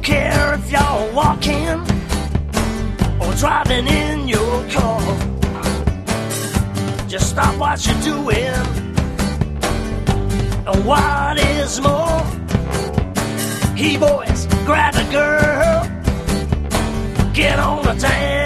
care if y'all walking or driving in your car. Just stop what you're doing. And what is more, hey boys, grab a girl, get on the dance